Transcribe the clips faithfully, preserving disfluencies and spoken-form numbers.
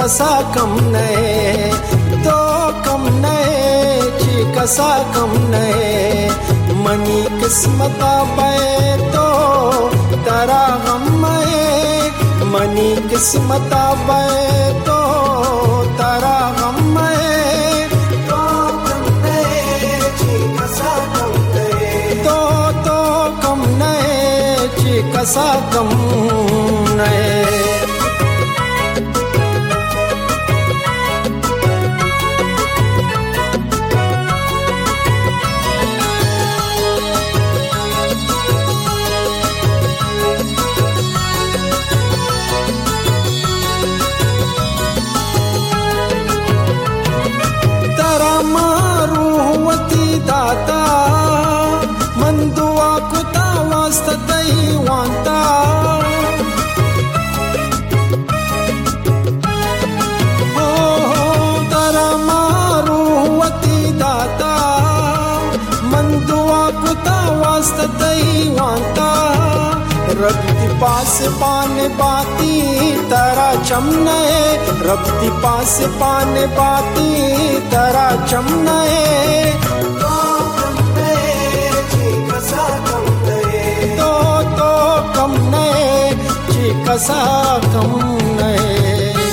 कसा कम नए तो कम नए ची कसा कम नए मनी किस्मता बे तो तरा गम मए मनी किस्मता बे तो तरा गम मए तो कम नए ची कसा कम नए तो तो कम नए ची कसा कम नए दाता मन दुआ कुता वास्ता दई वांता हो तरा मारू वती दाता मन दुआ कुता वास्ता दई वांता रब्ती पास पाने बाती तरा चमनए रब्ती पास पाने बाती तरा चमनए कसा कम नए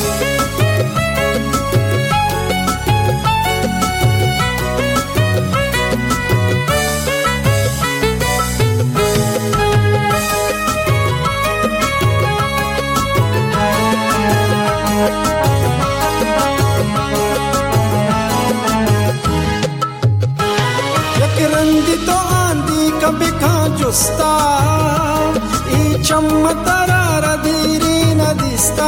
एक रंदी तो आंधी कभी खा जुस्ता ई चमतरा रदीरी न दिस्ता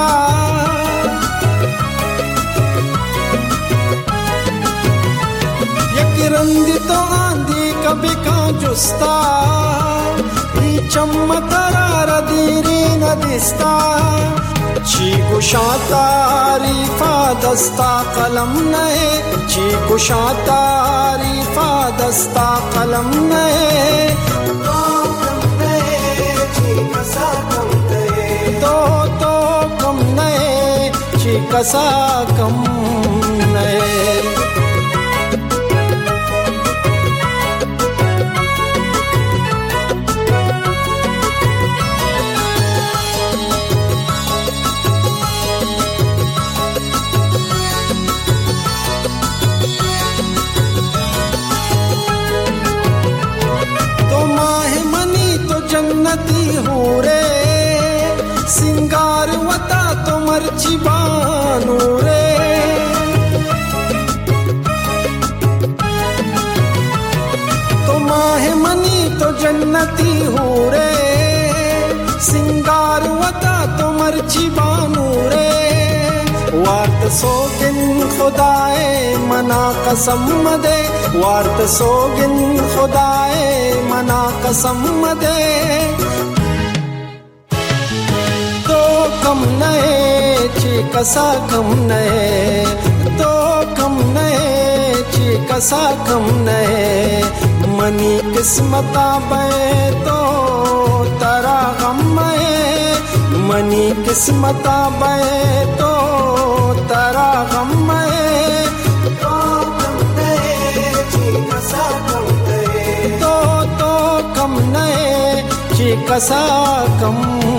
एक रंदी तो आंधी कभी का जुस्ता ई चमतरा रदीरी न दिस्ता ची कुशातारीफा दस्ता कलम नए ची कुशातारीफा दस्ता कलम नए तो तो कम नए ची कसा कम नए तो माहे मनी तो जन्नती हो रे सिंगार वता तो मर्ची बानू रे तो माहे मनी तो जन्नती हो रे सिंगार वता तो मर्ची बानू रे वार्त सोगिन खुदाए मना कसम दे वार्त सोगिन खुदाए मना कसम दे कम नए ची कसा कम नए तो कम नए ची कसा कम नए मनी किस्मता बे तो तरा गम मए मनी किस्मता बे तो तरा गम मए तो कम नए ची कसा कम नए तो तो कम नए ची कसा कम